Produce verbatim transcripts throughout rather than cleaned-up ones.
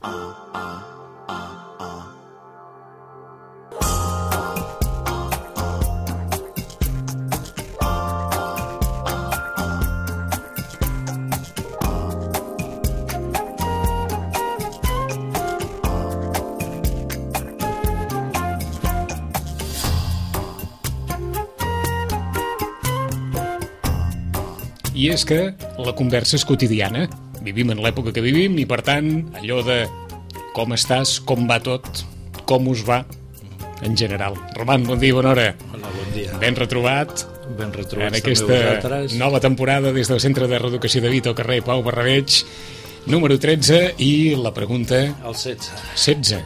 I és que la conversa és quotidiana. Vivim en l'època que vivim i, per tant, allò de com estàs, com va tot, com us va, en general. Roman, bon dia, bona hora. Hola, bon dia. Ben retrobat. Ben retrobats en aquesta vosaltres. Nova temporada des del Centre de Reeducació de Vita al carrer Pau Barrabeig, número tretze, i la pregunta... El setze. setze.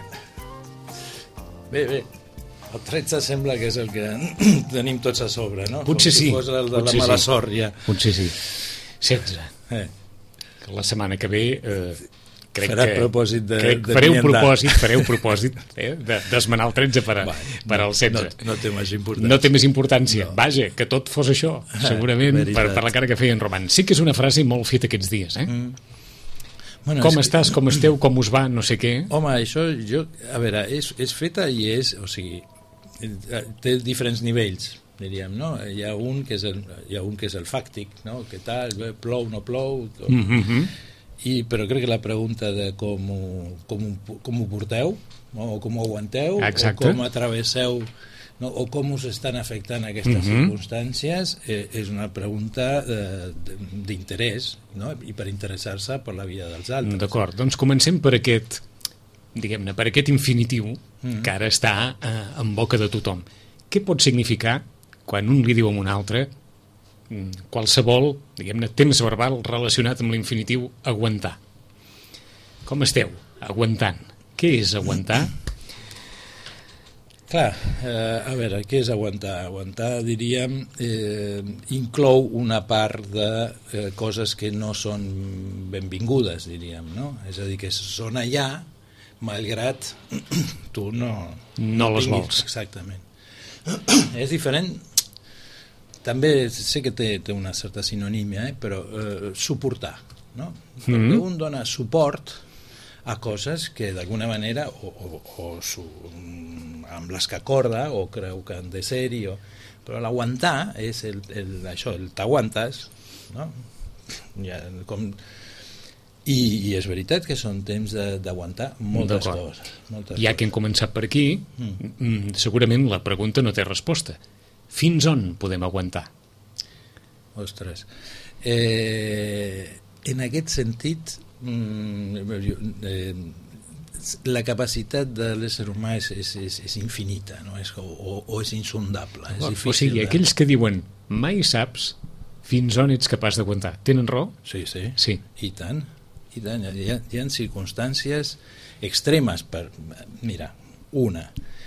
Bé, bé. El tretze sembla que és el que tenim tots a sobre, no? Potser Com sí. si fos el de Potser la mala sí. sort, ja. Potser sí. setze. Eh. La setmana que ve... Eh, crec Farà que, propòsit de, crec, de fareu enllendar. propòsit, fareu propòsit eh, de, d'esmenar el tretze per, a, Va, per al setze. No, no té més importància. No té més importància. No. Vaja, que tot fos això, segurament, veritat. per, per la cara que feia en Roman. Sí que és una frase molt feta aquests dies, eh? Mm. Bueno, Com és estàs, com esteu, com us va, no sé què. Home, això, jo, a veure, és, és feta i és, o sigui, té diferents nivells, diríem, no? Hi ha un que és el, hi ha un que és el fàctic, no? Què tal, bé, plou, no plou... Com... Mm-hmm. I, però crec que la pregunta de com ho, com ho, com ho porteu, no? O com ho aguanteu, Exacte. o com atravesseu, no? O com us estan afectant aquestes Mm-hmm. circumstàncies, eh, és una pregunta eh, d'interès, no? I per interessar-se per la vida dels altres. D'acord, doncs comencem per aquest, diguem-ne, per aquest infinitiu Mm. que ara està eh, en boca de tothom. Què pot significar quan un li diu a un altre mm, qualsevol, diguem-ne, temps verbal relacionat amb l'infinitiu aguantar? Com esteu? Aguantant. Què és aguantar? Clar, eh, a veure, què és aguantar? Aguantar, diríem, eh, inclou una part de eh, coses que no són benvingudes, diríem, no? És a dir, que són allà, malgrat tu no... No les tinguis. vols. Exactament. És diferent, també sé que té, té una certa sinonímia, eh, però eh, suportar, no? Perquè Mm-hmm. un dona suport a coses que d'alguna manera o, o, o su, amb les que acorda o creu que han de ser-hi, o... però l'aguantar és el, el, això, el t'aguantes, no? Ja, com... I, I és veritat que són temps de, d'aguantar moltes D'acord. coses. Moltes Ja que hem començat per aquí, mm. segurament la pregunta no té resposta. Fins on podem aguantar? Ostres. Eh, en aquest sentit, mm, eh, la capacitat de l'ésser humà és, és, és, és infinita, no? És, o, o és insondable. És O, difícil o sigui, de... aquells que diuen mai saps fins on ets capaç d'aguantar, tenen raó? Sí, sí, Sí. i tant. I tant. Hi ha, hi ha circumstàncies extremes per... Mira, una,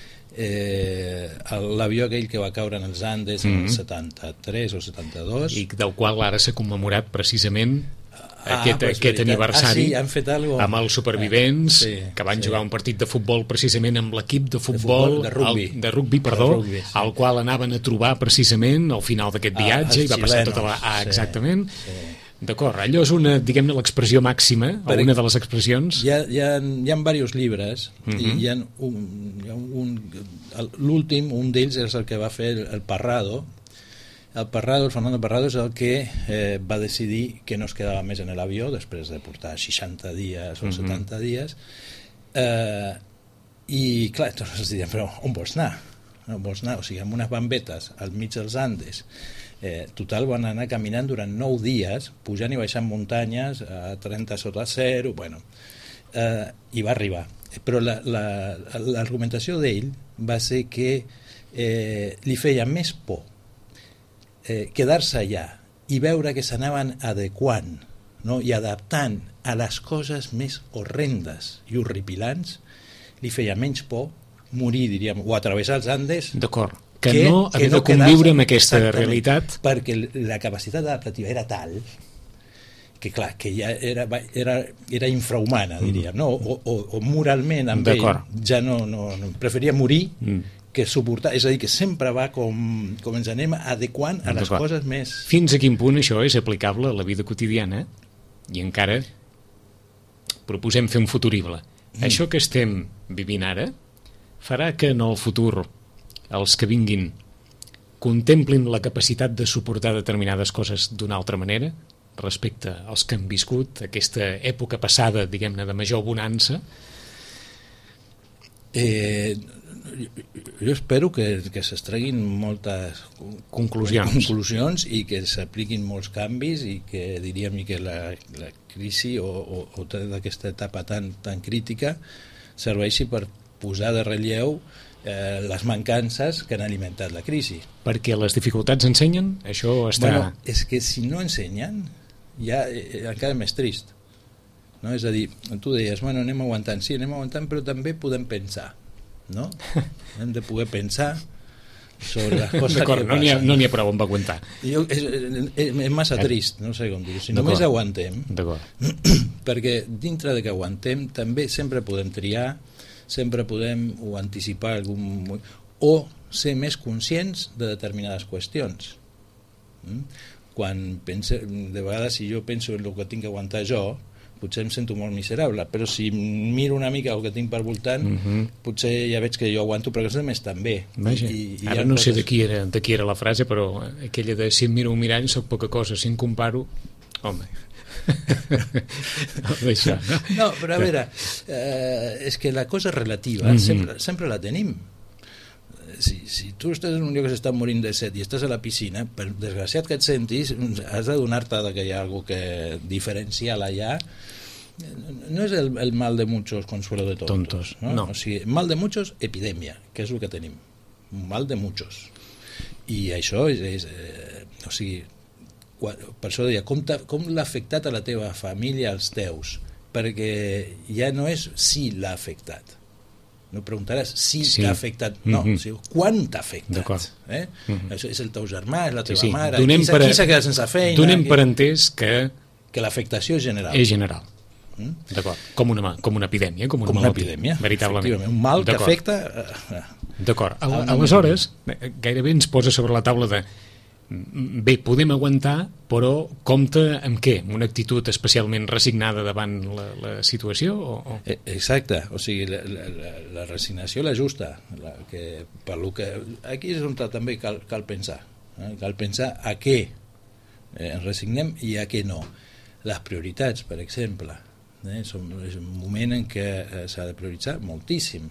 eh, l'avió aquell que va caure en els Andes en el setanta-tres o setanta-dos... I del qual ara s'ha commemorat precisament Ah, aquest, pues aquest veritat. aniversari Ah, sí, han fet algo... amb els supervivents eh, sí, que van sí. jugar un partit de futbol precisament amb l'equip de futbol, futbol, de rugbi. el, de rugbi, perdó, De rugbi, sí. al qual anaven a trobar precisament al final d'aquest Ah, viatge els i va passar xilenos, tota la... Ah, sí, exactament. sí. D'acord, allò és una, diguem-ne, l'expressió màxima, o Perquè una de les expressions. Hi ha, hi ha, hi ha diversos llibres, uh -huh. i hi ha un, hi ha un, l'últim, un d'ells és el que va fer el, el Parrado. El Parrado, el Fernando Parrado, és el que eh, va decidir que no es quedava més en l'avió després de portar seixanta dies o uh -huh. setanta dies, eh, i clar, tots els diuen, però on vols anar? On vols anar? O sigui, amb unes bambetes al mig dels Andes. Eh, total, van anar caminant durant nou dies, pujant i baixant muntanyes a trenta sota zero, bueno, eh, i va arribar. Però la, la, l'argumentació d'ell va ser que eh, li feia més por eh, quedar-se allà i veure que s'anaven adequant, no? I adaptant a les coses més horrendes i horripilants, li feia menys por morir, diríem, o atravessar els Andes. D'acord. Que, que no haver que no de conviure amb aquesta exactament, realitat. Perquè la capacitat adaptativa era tal que clar, que ja era, era, era infrahumana, diríem, no? O, o, o moralment amb ell ja no, no, no preferia morir mm. que suportar, és a dir, que sempre va com, com ens anem adequant a les coses més... Fins a quin punt això és aplicable a la vida quotidiana i encara proposem fer un futurible. Mm. Això que estem vivint ara farà que en el futur els que vinguin contemplin la capacitat de suportar determinades coses d'una altra manera respecte als que han viscut aquesta època passada, diguem-ne, de major bonança? Eh, jo espero que, que s'extreguin moltes conclusions. conclusions i que s'apliquin molts canvis i que diríem que la, la crisi o, o, o d'aquesta etapa tan, tan crítica serveixi per posar de relleu eh, les mancances que han alimentat la crisi. Perquè les dificultats ensenyen? Això està... Bueno, és que si no ensenyen ja eh, encara més trist. No? És a dir, tu deies, bueno, anem aguantant, sí, anem aguantant, però també podem pensar, no? Hem de poder pensar sobre les coses D'acord, que no passen. no n'hi ha prou amb aguantar. Jo, és, és, és massa trist, no sé com dir-ho. Si només aguantem, perquè dintre de que aguantem també sempre podem triar, sempre podem o anticipar algun... o ser més conscients de determinades qüestions. Mm? Quan pense, de vegades si jo penso en el que tinc que aguantar jo, potser em sento molt miserable, però si miro una mica el que tinc per voltant, uh -huh. potser ja veig que jo aguanto, però que els altres també. Vaja, I, i ara no coses... sé de qui, era, de qui era la frase, però aquella de si em miro un mirall soc poca cosa, si em comparo, home... no, no, però a veure, eh, és que la cosa relativa uh -huh. sempre, sempre la tenim. Si, si tu estàs en un lloc que s'està morint de set i estàs a la piscina, per desgraciat que et sentis, has de donar-te que hi ha alguna que diferencial allà. No és el, el mal de muchos consuelo de tontos, tontos no? No. O sigui, mal de muchos, epidèmia, que és el que tenim, un mal de muchos, i això és, és eh, o sigui, quan, per això deia, com, com l'ha afectat a la teva família, als teus, perquè ja no és si l'ha afectat. No preguntaràs si sí. t'ha afectat, no, mm -hmm. o sigui, quan t'ha afectat. Eh? Mm -hmm. Això és el teu germà, és la teva sí, sí. mare, donem qui s'ha quedat sense feina. Donem per entès que... Que l'afectació és general. És general. Mm? D'acord, com una, com una epidèmia, com una, com una epidèmia, veritablement. Un mal que afecta... D'acord, aleshores, gairebé ens posa sobre la taula de bé, podem aguantar, però compta amb què? Una actitud especialment resignada davant la, la situació? O, o? Exacte, o sigui, la, la, la resignació la justa, la que, per lo que, aquí és on també cal, cal pensar, eh? Cal pensar a què eh, ens resignem i a què no. Les prioritats, per exemple, eh? és un moment en què eh, s'ha de prioritzar moltíssim,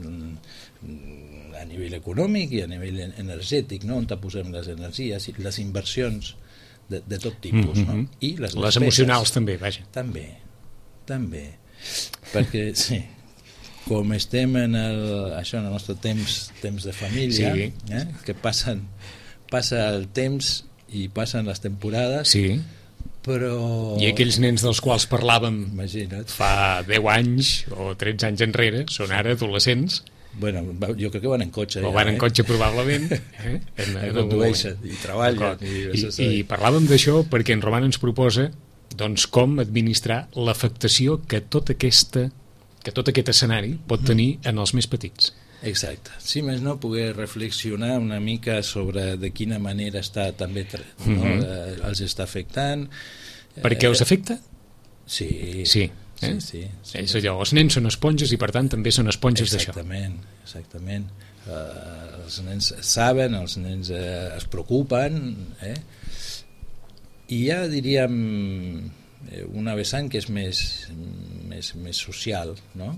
a nivell econòmic i a nivell energètic, no? On posem les energies i les inversions de, de tot tipus, mm -hmm. no? I les, les emocionals també, vaja. També, també. Perquè, sí, com estem en el, això, en el nostre temps, temps de família, sí. eh? Que passen, passa el temps i passen les temporades, sí. Però... I aquells nens dels quals parlàvem Imagina't. fa deu anys o tretze anys enrere són ara adolescents. Bueno, jo crec que van en cotxe. O ja, van en eh? cotxe probablement. Eh? En, en condueixen i treballen. I, I, I parlàvem d'això perquè en Roman ens proposa doncs, com administrar l'afectació que tot, aquesta, que tot aquest escenari pot tenir en els més petits. Exacte. Si més no, poder reflexionar una mica sobre de quina manera està també no? mm-hmm. eh, els està afectant. Per què els afecta? Sí. Sí. Eh? Sí, sí, sí. És allò, els nens són esponges i per tant també són esponges d'això. Exactament, exactament. Uh, els nens saben, els nens uh, es preocupen, eh? I ja diríem una vessant que és més, més, més social, no?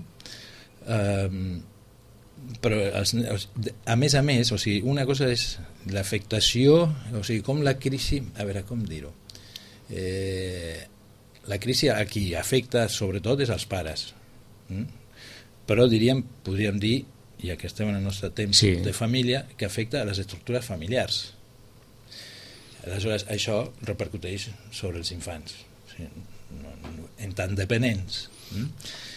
Uh, però els, a més a més, o sigui, una cosa és l'afectació, o sigui, com la crisi, a veure, com dir-ho, eh, la crisi a qui afecta sobretot és als pares, mm? Però diríem, podríem dir, ja que estem en el nostre temps sí. de família, que afecta a les estructures familiars. Aleshores, això repercuteix sobre els infants, o sigui, no, no, en tant dependents, mm?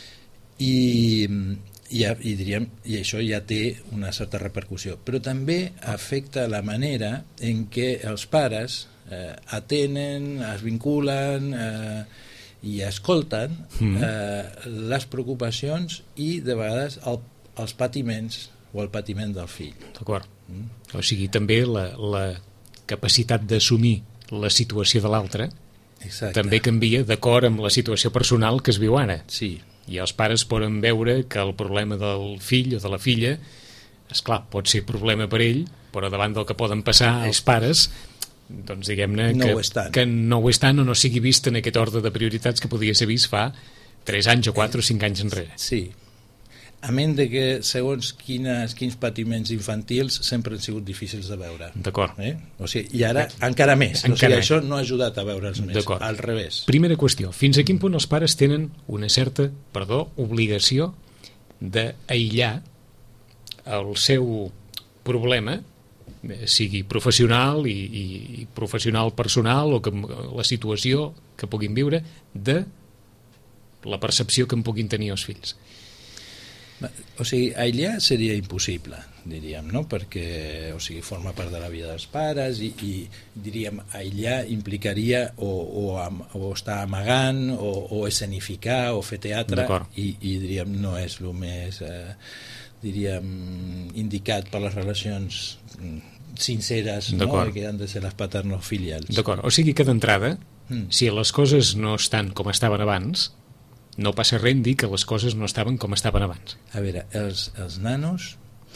i I, i, diríem, i això ja té una certa repercussió, però també afecta la manera en què els pares eh, atenen, es vinculen eh, i escolten mm. eh, les preocupacions i de vegades el, els patiments o el patiment del fill. D'acord. Mm. O sigui, també la, la capacitat d'assumir la situació de l'altre també canvia d'acord amb la situació personal que es viu ara. Sí. i els pares poden veure que el problema del fill o de la filla, esclar, pot ser problema per ell, però davant del que poden passar els pares, doncs diguem-ne no que, que no ho és tant o no sigui vist en aquest ordre de prioritats que podia ser vist fa tres anys o quatre o cinc anys enrere. Sí, a menys de que segons quines, quins patiments infantils sempre han sigut difícils de veure. D'acord. Eh? O sigui, i ara encara més. Encara o sigui, més. això no ha ajudat a veure'ls més, al revés. Primera qüestió, fins a quin punt els pares tenen una certa, perdó, obligació d'aïllar el seu problema, sigui professional i, i, i professional personal o que, la situació que puguin viure, de la percepció que en puguin tenir els fills. O sigui, aïllar seria impossible, diríem, no? Perquè, o sigui, forma part de la vida dels pares i, i diríem, aïllar implicaria o, o, o estar amagant o, o escenificar o fer teatre i, i diríem, no és el més eh, diríem, indicat per les relacions sinceres, no? Que han de ser les paternofilials. D'acord, o sigui que d'entrada, mm. si les coses no estan com estaven abans, no passa res en dir que les coses no estaven com estaven abans. A veure, els, els nanos,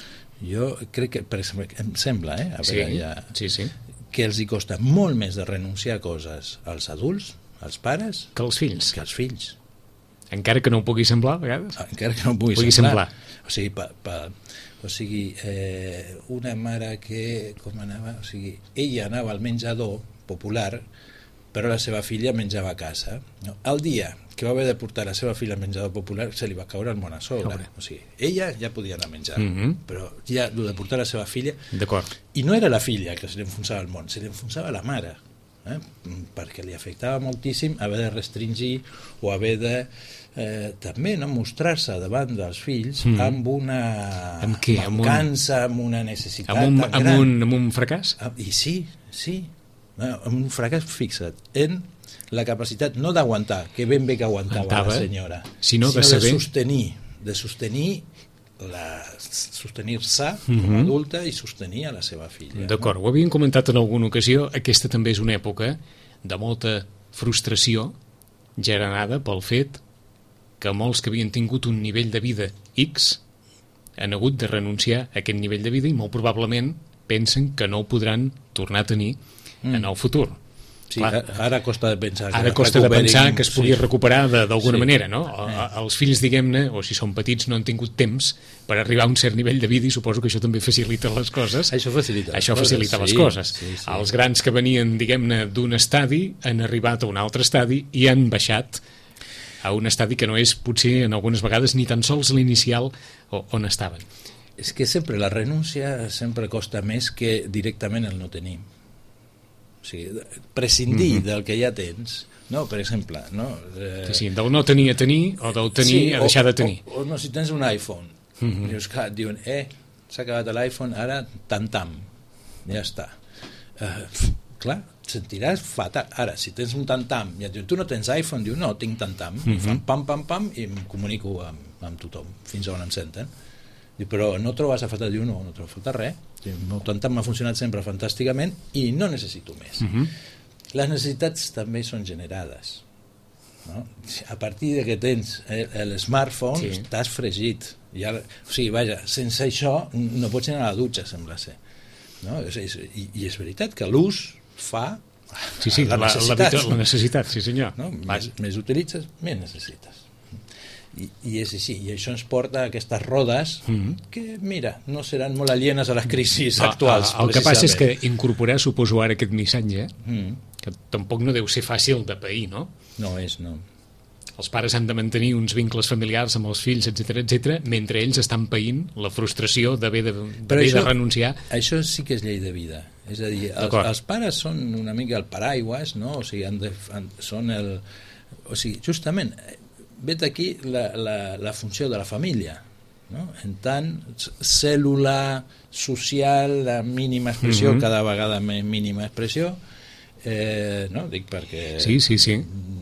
jo crec que, per exemple, em sembla, eh? A veure, sí, ja, sí, sí. que els hi costa molt més de renunciar a coses als adults, als pares, que als fills. Que als fills. Encara que no ho pugui semblar, a vegades. Encara que no ho pugui, pugui semblar. semblar. O sigui, pa, pa, o sigui eh, una mare que, com anava? O sigui, ella anava al menjador popular, però la seva filla menjava a casa. No? El dia que va haver de portar la seva filla al menjador popular se li va caure el món a sobre. O sigui, ella ja podia anar a menjar, mm-hmm. però ja el de portar la seva filla... D'acord. I no era la filla que se li enfonsava el món, se li enfonsava la mare, eh? Perquè li afectava moltíssim haver de restringir o haver de eh, també no mostrar-se davant dels fills mm. amb una amb què? mancança, amb una necessitat amb un, tan amb gran. Un, amb un fracàs? I sí, sí, amb un fracàs fixat en la capacitat no d'aguantar, que ben bé que aguantava Aguantava, la senyora, sinó, sinó de, saber... de sostenir, de sostenir la, sostenir-se mm-hmm. com a adulta i sostenir a la seva filla. D'acord, no? Ho havíem comentat en alguna ocasió, aquesta també és una època de molta frustració generada pel fet que molts que havien tingut un nivell de vida X han hagut de renunciar a aquest nivell de vida i molt probablement pensen que no ho podran tornar a tenir mm. en el futur. Sí, Clar, ara costa de pensar que ara costa de pensar que es pugui sí. recuperar d'alguna sí. manera, no? Eh. Els fills, diguem-ne, o si són petits no han tingut temps per arribar a un cert nivell de vida i suposo que això també facilita les coses. Això facilita, això les, facilita coses. les Sí, coses. sí, sí. Els grans que venien, diguem-ne, d'un estadi han arribat a un altre estadi i han baixat a un estadi que no és, potser, en algunes vegades, ni tan sols l'inicial on estaven. És que sempre la renúncia sempre costa més que directament el no tenir. O sigui, prescindir mm-hmm. del que ja tens, no? Per exemple, no? Eh... Sí, sí, del no tenir a tenir o del tenir sí, a deixar o, de tenir. O, o no, si tens un iPhone, mm-hmm. dius, clar, et diuen, eh, s'ha acabat l'iPhone, ara tam-tam, ja està. Eh, clar, et sentiràs fatal. Ara, si tens un tam-tam i et diuen, tu no tens iPhone, diu, no, tinc tam-tam, mm-hmm. fan pam, pam, pam, i em comunico amb, amb tothom, fins on em senten. Diu, però no trobes a falta, diu, no, no trobo a falta res. El meu tam-tam m'ha funcionat sempre fantàsticament i no necessito més. Uh-huh. Les necessitats també són generades, no? A partir de que tens l'smartphone sí. t'has fregit I ara, o sigui, vaja, sense això no pots anar a la dutxa, sembla ser, no? I, i és veritat que l'ús fa sí, sí, la, necessitat, la, la necessitat, sí senyor, no? més, més utilitzes, més necessites. I, i és així, i això ens porta a aquestes rodes mm-hmm. que, mira, no seran molt alienes a les crisis actuals. El, el, el que passa és que incorporar, suposo ara, aquest missatge, mm. que tampoc no deu ser fàcil de pair, no? No és, no. Els pares han de mantenir uns vincles familiars amb els fills, etcètera, etcètera, mentre ells estan paint la frustració d'haver de, d'haver això, de renunciar. Això sí que és llei de vida. És a dir, els, els pares són una mica el paraigües, no? O sigui, han de, han, són el... O sigui, justament... vet aquí la, la, la funció de la família, no? En tant, cèl·lula social, la mínima expressió, mm-hmm. cada vegada més mínima expressió, eh, no? Dic perquè sí, sí, sí.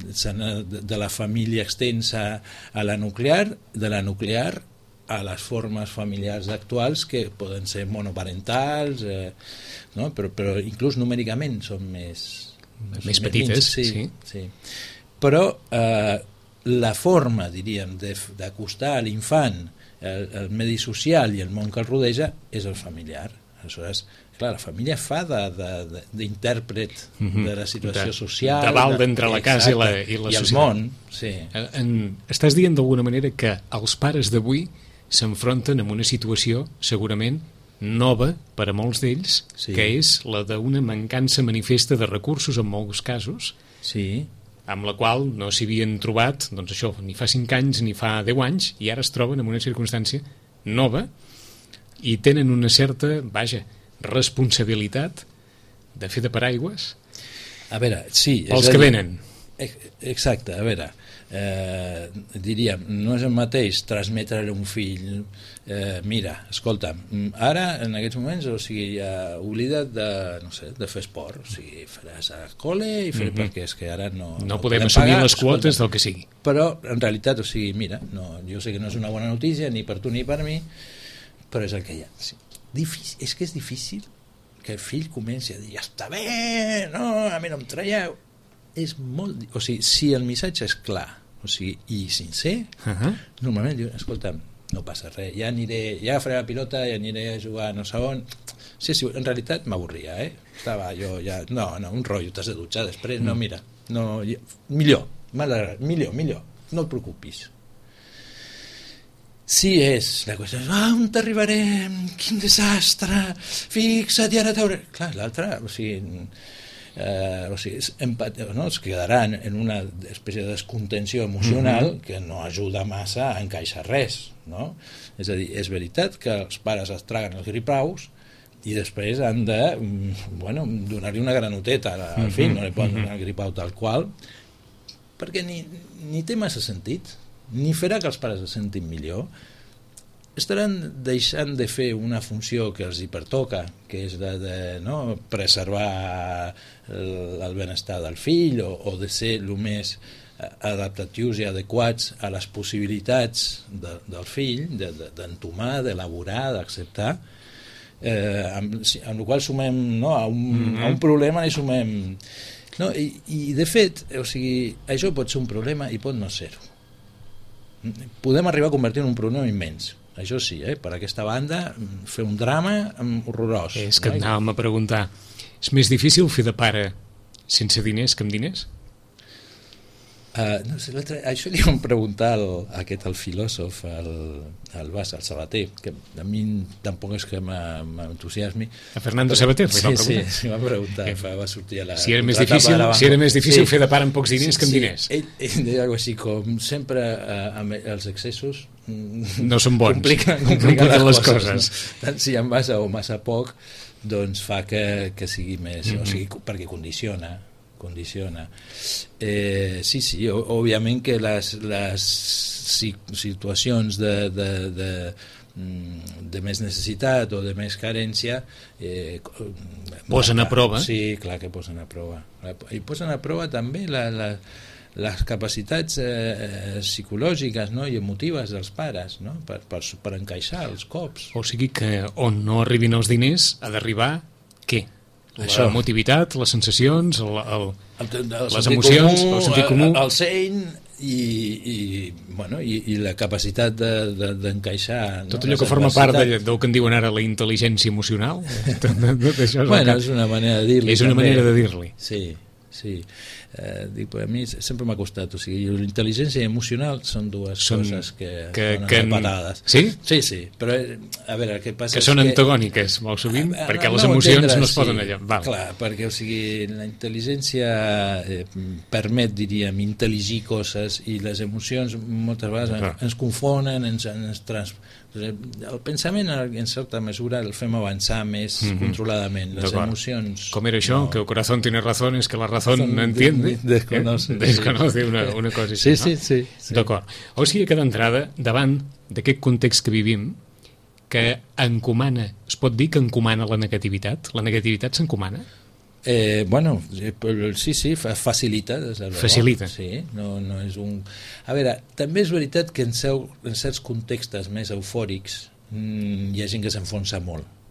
de la família extensa a la nuclear, de la nuclear a les formes familiars actuals que poden ser monoparentals, eh, no? però, però inclús numèricament són més, més petites, sí, sí. sí. Però eh, la forma, diríem, d'acostar a l'infant el, el medi social i el món que el rodeja és el familiar. Aleshores, clar, la família fa d'intèrpret de, de, de la situació social, de val d'entre la casa i la, i la i el societat. món. Sí. En, estàs dient d'alguna manera que els pares d'avui s'enfronten amb una situació segurament nova per a molts d'ells, sí. que és la d'una mancança manifesta de recursos en molts casos, sí. amb la qual no s'hi havien trobat, doncs això, ni fa cinc anys ni fa deu anys, i ara es troben en una circumstància nova i tenen una certa, vaja, responsabilitat de fer de paraigües a veure, sí, pels que venen. Exacte, a veure, eh, diríem, no és el mateix transmetre a un fill eh, mira, escolta, ara en aquests moments, o sigui, ja oblida't de, no sé, de fer esport, o sigui, faràs a col·le i fer, mm-hmm. perquè és que ara no... No, no podem assumir pagar, les quotes escolta, del que sigui. Però, en realitat, o sigui, mira, no, jo sé que no és una bona notícia ni per tu ni per mi, però és el que hi ha. Sí. Difícil, és que és difícil que el fill comenci a dir ja està bé, no, a mi no em traieu. És molt... O sigui, si el missatge és clar, o sigui, i sincer, uh-huh. normalment diu, escolta'm, no passa res, ja aniré, ja faré la pilota, ja aniré a jugar no sé on. Sí, sí, en realitat m'avorria, eh? Estava jo ja... No, no, un rotllo, t'has de dutxar després, mm. no, mira, no, millor, millor, millor, no et preocupis. Sí, és la qüestió, ah, on t'arribarem, quin desastre, fixa't i ara t'hauré... Clar, l'altre, o sigui, eh, o sigui empat... no, es quedaran en una espècie de descontenció emocional mm-hmm. que no ajuda massa a encaixar res, no? És a dir, és veritat que els pares es traguen els gripaus i després han de, bueno, donar-li una granoteta al mm-hmm. fill, no li poden donar el gripau tal qual, perquè ni, ni té massa sentit, ni farà que els pares es sentin millor, estaran deixant de fer una funció que els hi pertoca, que és de, de no, preservar el, el benestar del fill o, o de ser el més adaptatius i adequats a les possibilitats de, del fill, d'entomar, de, d'elaborar, d'acceptar, eh, amb, amb el qual sumem no, a, un, mm-hmm. a un problema i sumem... No, i, i de fet, o sigui, això pot ser un problema i pot no ser-ho. Podem arribar a convertir en un problema immens, això sí, eh? Per aquesta banda fer un drama horrorós. És que anàvem a preguntar, és més difícil fer de pare sense diners que amb diners? Uh, no sé, això li vam preguntar al, aquest al filòsof, al, al Bas, al Sabater, que a mi tampoc és que m'entusiasmi. A Fernando però, Sabater li sí, va preguntar? Sí, sí, va preguntar, eh. va sortir a la... Si era més difícil, si era més difícil sí. fer de pare amb pocs diners sí, que amb sí. diners. Ell, ell deia alguna cosa així, com sempre eh, amb els excessos no són bons, compliquen, compliquen les, les coses. coses. No? Tant si hi ha massa o massa poc, doncs fa que, que sigui més, mm-hmm. o sigui, perquè condiciona. condiciona. Eh, sí, sí, òbviament que les, les situacions de, de, de, de més necessitat o de més carència eh, posen a prova. Sí, clar que posen a prova. I posen a prova també la, la, les capacitats eh, psicològiques, no? I emotives dels pares, no? per, per, per encaixar els cops. O sigui que on no arribin els diners ha d'arribar què? La Això. Emotivitat, les sensacions, el, el, el, el les emocions, comú, el sentit comú... El, el seny i, i, bueno, i, i la capacitat d'encaixar... De, de, tot allò no? que forma part de, del que en diuen ara la intel·ligència emocional. Tot, tot això és, bueno, és una manera de dir-li. És una també. manera de dir-li. Sí, sí. Eh, dic, a mi sempre m'ha costat, o sigui, l'intel·ligència emocional són dues són coses que, que són que separades. Sí? Sí, sí, però a veure, el que passa que és són que... antagòniques molt sovint, a, a, perquè no, les emocions entendre, no es poden sí, allà. Val. Clar, perquè o sigui, la intel·ligència eh, permet, diríem, intel·ligir coses i les emocions moltes vegades ens, ens confonen, ens, ens trans... el pensament en certa mesura el fem avançar més mm-hmm. controladament, les emocions com era això, no. que el corazón tiene razón es que la razón no entiende desconoce, eh? desconoce una, una cosa sí, així, sí, no? sí, sí. D'acord, o sigui que d'entrada davant d'aquest context que vivim que encomana, es pot dir que encomana la negativitat, la negativitat s'encomana? Eh, bueno, sí, sí, facilita, des de facilita. Sí, no, no és un... A veure, també és veritat que en, seu, en certs contextos més eufòrics mmm, hi ha gent que s'enfonsa molt.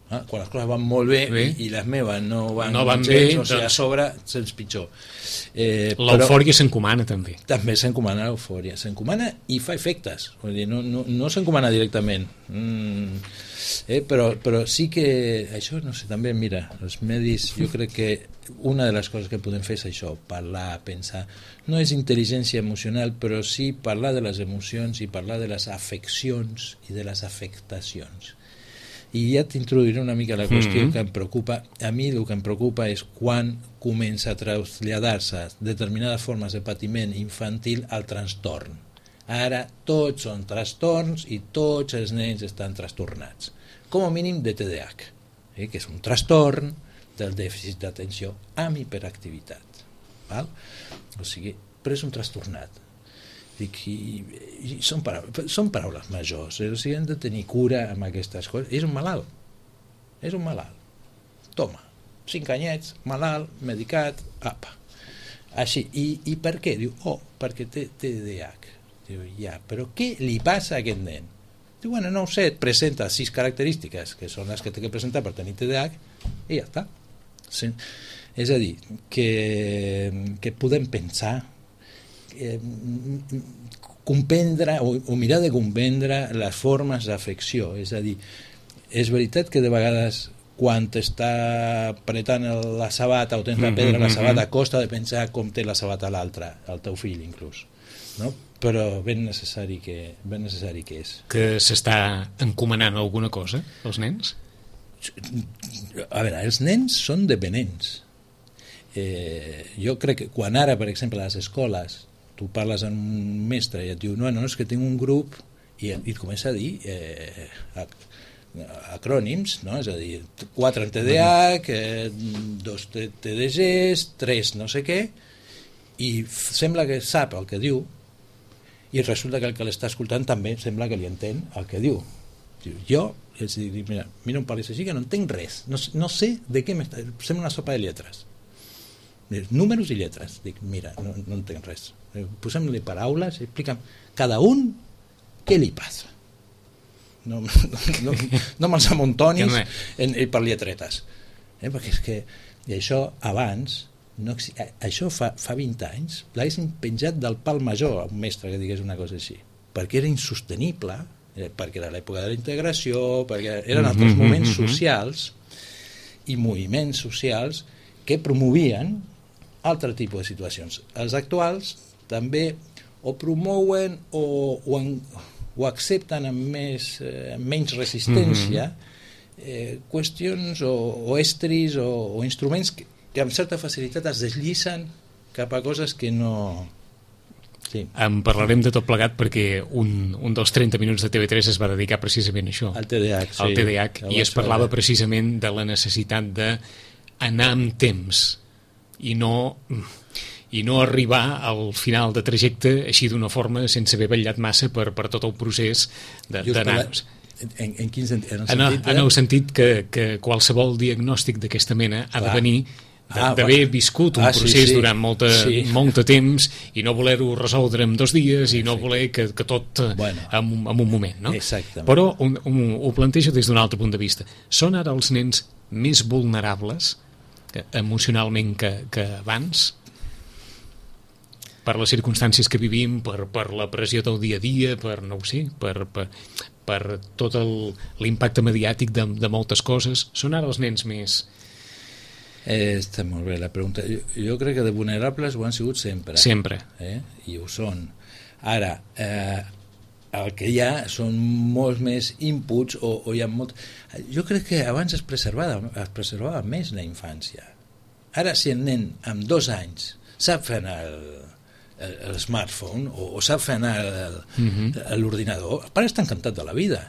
Eh? Quan les coses van molt bé, bé. I, i les meves no van, no van gens, bé, o sigui, doncs... a sobre se'ns pitjor. Eh, l'eufòria s'encomana també. També s'encomana l'eufòria, s'encomana i fa efectes, vull dir, no, no, no s'encomana directament. Mm, eh, però, però sí que això, no sé, també, mira, els medis, jo crec que una de les coses que podem fer és això, parlar, pensar. No és intel·ligència emocional, però sí parlar de les emocions i parlar de les afeccions i de les afectacions. I ja t'introduiré una mica la qüestió mm-hmm. que em preocupa. A mi el que em preocupa és quan comença a traslladar-se determinades formes de patiment infantil al trastorn. Ara tots són trastorns i tots els nens estan trastornats. Com a mínim de T D A H, eh, que és un trastorn del dèficit d'atenció amb hiperactivitat. Val? O sigui, però és un trastornat. Dic, i, i són, paraules, són paraules majors, eh? O sigui, hem de tenir cura amb aquestes coses. És un malalt, és un malalt. Toma, cinc anyets, malalt, medicat, apa. Així, i, i per què? Diu, oh, perquè té T D A H. Diu, ja, però què li passa a aquest nen? Diu, bueno, no ho sé, et presenta sis característiques, que són les que té que presentar per tenir T D A H, i ja està. Sí. És a dir, que, que podem pensar, Eh, comprendre o, o mirar de comprendre les formes d'afecció. És a dir, és veritat que de vegades quan t'està apretant la sabata o tens la pedra a la sabata costa de pensar com té la sabata l'altre, el teu fill inclús, no? Però ben necessari que, ben necessari que és. Que s'està encomanant alguna cosa als nens? A veure, els nens són dependents. Eh, jo crec que quan ara, per exemple, a les escoles tu parles amb un mestre i et diu no, no, és que tinc un grup i, i et comença a dir eh, acrònims, no? És a dir, quatre en T D A H, eh, dos T D Gs, tres no sé què, i sembla que sap el que diu i resulta que el que l'està escoltant també sembla que li entén el que diu. Diu, jo, és dir, mira, mira on parles així que no entenc res, no, no sé de què m'està... Sembla una sopa de lletres. Números i lletres. Dic, mira, no, no entenc res. Posem-li paraules, explica'm cada un què li passa. No, no, no, no me'ls amuntonis en, en, per lletretes. Eh? Perquè és que i això abans, no, això fa, fa vint anys, l'haguessin penjat del pal major a un mestre que digués una cosa així. Perquè era insostenible, eh, perquè era l'època de la integració, perquè eren altres moments socials i moviments socials que promovien altre tipus de situacions. Els actuals també o promouen o, o, en, o accepten amb, més, eh, amb menys resistència eh, qüestions o, o estris o, o instruments que, que amb certa facilitat es desllissen cap a coses que no... Sí. En parlarem de tot plegat perquè un, un dels trenta minuts de T V tres es va dedicar precisament a això, al T D A H, sí. Al T D A H, i es parlava precisament de la necessitat d'anar amb temps i no... i no arribar al final de trajecte així d'una forma sense haver vetllat massa per, per tot el procés d'anar. En, en quin sentit? En el en, sentit, de... en el sentit que, que qualsevol diagnòstic d'aquesta mena ha de venir d'haver ah, viscut un ah, procés sí, sí. durant molta, sí. molt de temps i no voler-ho resoldre en dos dies i no sí. voler que, que tot bueno, en, en un moment, no? Exactament. Però un, un, ho plantejo des d'un altre punt de vista. Són ara els nens més vulnerables emocionalment que, que abans, per les circumstàncies que vivim, per, per la pressió del dia a dia, per, no ho sé, per, per, per tot l'impacte mediàtic de, de moltes coses. Són ara els nens més... Eh, està molt bé la pregunta. Jo, jo crec que de vulnerables ho han sigut sempre. Sempre. Eh? I ho són. Ara, eh, el que hi ha són molts més inputs o, o hi ha molt... Jo crec que abans es preservava, es preservava més la infància. Ara, si el nen amb dos anys sap fer anar el, el, el smartphone o, o sap fer anar el, uh-huh. l'ordinador, el pare està encantat de la vida.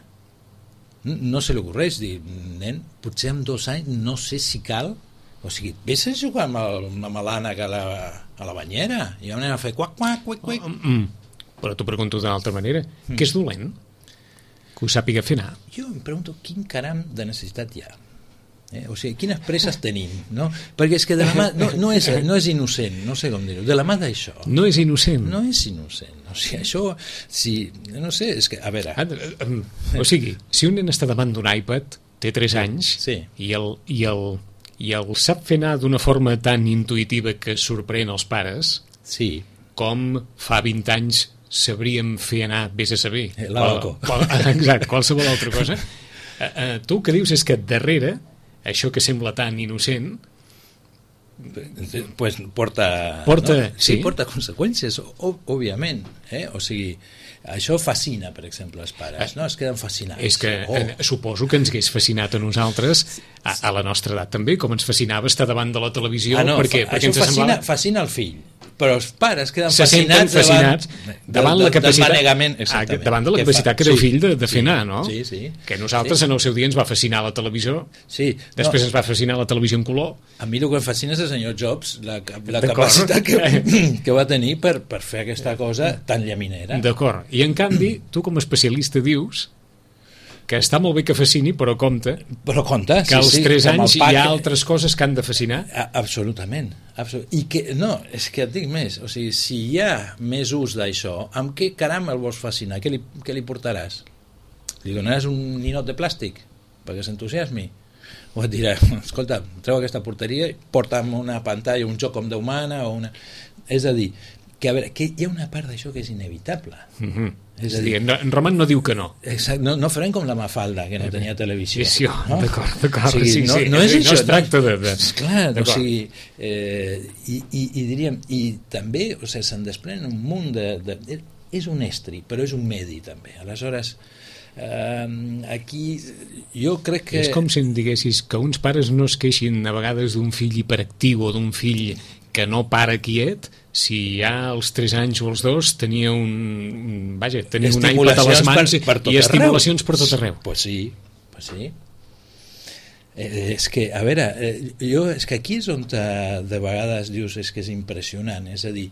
No se li ocorreix dir, nen, potser amb dos anys no sé si cal, o sigui, vés a jugar amb, el, amb l'ànec a la, a la banyera i anem a fer quac, quac, quac, quac. Oh, mm. Però t'ho pregunto d'una altra manera. Mm. Què és dolent? Que ho sàpiga fer anar? Jo em pregunto quin caram de necessitat hi ha. Eh? O sigui, quines presses tenim, no? Perquè és que de la mà, no, no, és, no és innocent, no sé com dir-ho, de la mà d'això. No és innocent? No és innocent. O sigui, això, si, no sé, és que, a veure... O sigui, si un nen està davant d'un iPad, té tres anys, sí. i, el, i, el, i el sap fer anar d'una forma tan intuïtiva que sorprèn els pares, sí. com fa vint anys sabríem fer anar, vés a saber, l'abaco. Qual, qual, exacte, qualsevol altra cosa. Uh, uh, tu el que dius és que darrere, això que sembla tan innocent, pues porta, porta, no? sí, sí. porta conseqüències, òbviament, eh? O sigui, això fascina, per exemple, els pares, no? Es queden fascinats. És que oh. eh, suposo que ens hagués fascinat a nosaltres, a, a la nostra edat també, com ens fascinava estar davant de la televisió, ah, no, perquè, fa, perquè això ens fascina, semblava... fascina el fill, però els pares queden se fascinats, fascinats davant, davant de, la capacitat, del manegament, ah, davant de la capacitat que té el fill de, de fer sí, anar, no? Sí, sí. Que a nosaltres sí. en el seu dia ens va fascinar la televisió, sí, després no, ens va fascinar la televisió en color. A mi el que em fascina és el senyor Jobs, la, la capacitat que, que va tenir per, per fer aquesta cosa tan llaminera. D'acord, i en canvi, tu com a especialista dius que està molt bé que fascini, però compte, però compte que als sí, tres sí, anys hi ha que... altres coses que han de fascinar. A, absolutament, absolut. I que, no, és que et dic més, o sigui, si hi ha més ús d'això, amb què caram el vols fascinar? Què li, què li portaràs? Li donaràs un ninot de plàstic perquè s'entusiasmi? O et dirà, escolta, treu aquesta porteria i porta'm una pantalla, un joc com Déu mana, o una... És a dir, que, a veure, que hi ha una part d'això que és inevitable. Mm-hmm. És a dir, en Roman no diu que no. Exacte, no, no farem com la Mafalda, que no tenia televisió. Sí, sí, no? d'acord, d'acord. O sigui, sí, no, sí, no és no això. Es tracta de... de... Clar, o sigui, eh, i, i, i diríem, i també, o sigui, se'n desprèn un munt de, de... És un estri, però és un medi, també. Aleshores, eh, aquí jo crec que... És com si em diguessis que uns pares no es queixin a vegades d'un fill hiperactiu o d'un fill que no para quiet, si ja als tres anys o als dos tenia un, vaja, tenia un iPad a les mans per, per i estimulacions per tot arreu. Pues sí, pues sí. Eh, és que, a veure, eh, jo, és que aquí és on te, de vegades dius és que és impressionant, és a dir,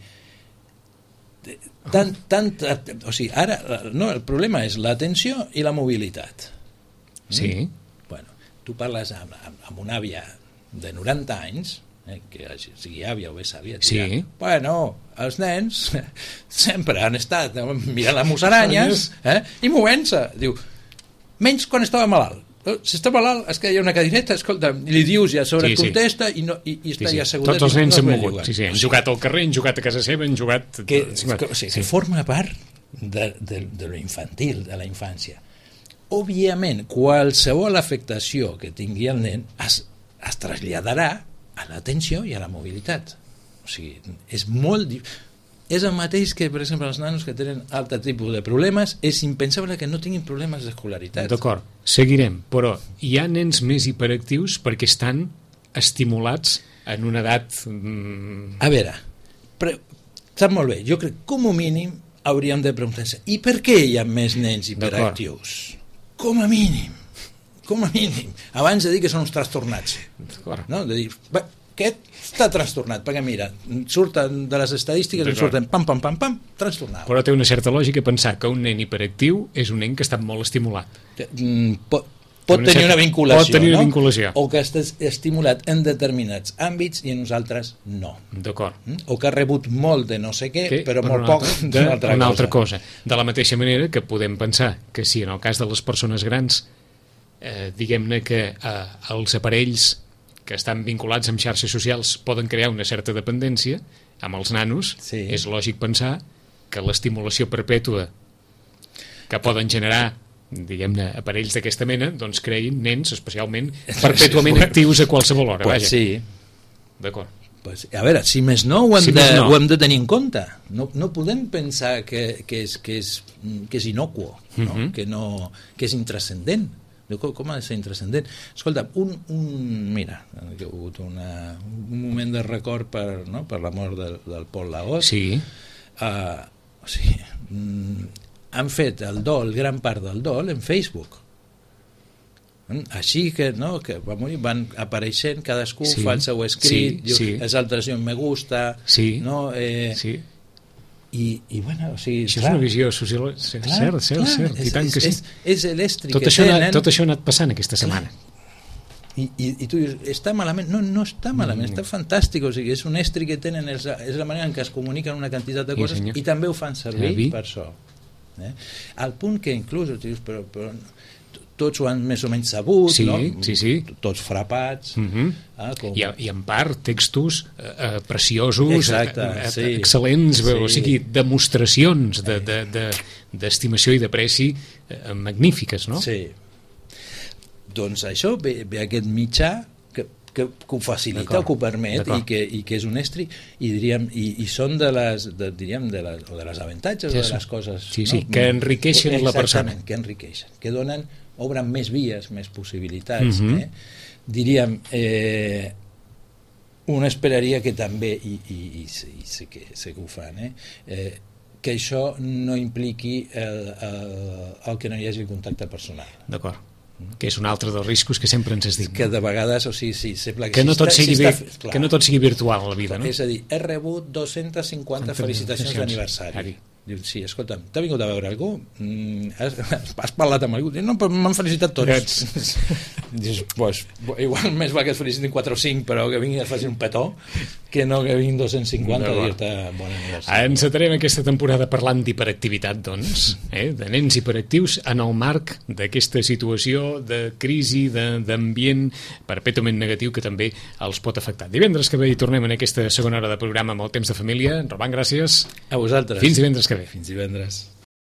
tant, tant, o sigui, ara, no, el problema és l'atenció i la mobilitat. Sí. Mm? Bueno, tu parles amb, amb, amb una àvia de noranta anys, eh, que sigui àvia o bé sàvia, sí. Bueno, els nens sempre han estat mirant les musaranyes eh, i movent-se. Diu, menys quan estava malalt. Si està malalt, es queia una cadireta, escolta, li dius i a sobre sí, et contesta sí. i, no, i, i està sí, sí. ja assegurat. Tots els nens no s'han mogut, sí, sí. Han jugat al carrer, han jugat a casa seva, han jugat... Que, que, o sigui, sí. que forma part de, de, de lo infantil, de la infància. Òbviament, qualsevol afectació que tingui el nen es, es traslladarà a l'atenció i a la mobilitat. O sigui, és molt... És el mateix que, per exemple, els nanos que tenen altre tipus de problemes, és impensable que no tinguin problemes d'escolaritat. D'acord, seguirem, però hi ha nens més hiperactius perquè estan estimulats en una edat... Mm... A veure, però, sap molt bé, jo crec que com a mínim hauríem de preguntar-se i per què hi ha més nens hiperactius? Com a mínim. Com a mínim, abans de dir que són uns trastornats, no? De dir, bé, aquest està trastornat, perquè mira, surten de les estadístiques i surten pam, pam, pam, pam, trastornat. Però té una certa lògica pensar que un nen hiperactiu és un nen que està molt estimulat. Pot, pot tenir certa, una vinculació, pot tenir no? una vinculació. O que està estimulat en determinats àmbits i en uns altres no. D'acord. O que ha rebut molt de no sé què, que, però molt poc d'una altra, una altra cosa. De la mateixa manera que podem pensar que si en el cas de les persones grans eh, diguem-ne que eh, els aparells que estan vinculats amb xarxes socials poden crear una certa dependència, amb els nanos sí. És lògic pensar que l'estimulació perpètua que poden generar diguem-ne aparells d'aquesta mena doncs creïn nens especialment perpètuament actius a qualsevol hora. Pues vaja. Sí. D'acord. Pues, a veure, si més no ho hem, si de, no. ho hem de tenir en compte. No, no podem pensar que, que, és, que, és, que és inocuo, no? Uh-huh. que, no, que és intrascendent. Com ha de ser intrascendent? Escolta, un, un, mira, hi ha hagut una, un moment de record per, no? per la mort del, del Pol Lagot. Sí. Uh, o sigui, mm, han fet el dol, gran part del dol, en Facebook. Així que, no, que va morir, van apareixent, cadascú sí. fa el seu escrit, sí, diu, sí. els altres diuen me gusta, sí. no? Eh, sí. I, i bueno, o sigui, això clar, és una visió social, cert, clar, cert, cert, clar, cert, i tant és, que sí. És, és l'estri tot que això tenen. Anat, tot això ha anat passant aquesta setmana. I, i, i tu dius, està malament? No, no està malament, mm. està fantàstic, o sigui, és un estri que tenen, és, és la manera en què es comuniquen una quantitat de coses sí, i també ho fan servir per això. Eh? Al punt que inclús dius, però, però tots ho han més o menys sabut, sí, no? Sí, sí. Tots frapats. Uh -huh. ah, com... I, I en part textos eh, eh, preciosos, exacte, eh, sí. excel·lents, sí. O sigui, demostracions d'estimació de, de, de, i d'apreci eh, magnífiques, no? Sí. Doncs això, ve, ve aquest mitjà que, que, que ho facilita, que ho permet i que, i que és un estri i, diríem, i, i són de les, de, diríem, de les, de les avantatges sí, de les coses sí, sí, no? Que enriqueixen la persona, que enriqueixen, que donen, obren més vies, més possibilitats. Uh-huh. eh? Diríem, eh, un esperaria que també, i, i, i, i sé, que, sé que ho fan, eh? Eh, que això no impliqui el, el, el que no hi hagi contacte personal. D'acord. Que és un altre dels riscos que sempre ens has dit. Que de vegades, o sigui, sí, sembla que... Que no, tot si sigui, està, vi... clar, que no tot sigui virtual, la vida, no? És a dir, he rebut dos-centes cinquanta felicitacions d'aniversari. Diu, sí, escolta'm, t'ha vingut a veure algú? Mm, has, has parlat amb algú? No, però m'han felicitat tots. Dius, pues, igual més va que es felicitin quatre o cinc, però que vinguin a fer un petó, que no que vinguin dos-cents cinquanta no, a dir-te bon aniversari. Encetarem aquesta temporada parlant d'hiperactivitat, doncs, eh? de nens hiperactius en el marc d'aquesta situació de crisi, d'ambient perpètuament negatiu que també els pot afectar. Divendres que ve hi tornem en aquesta segona hora de programa amb el temps de família. Roman, gràcies. A vosaltres. Fins divendres que ve. Fins divendres.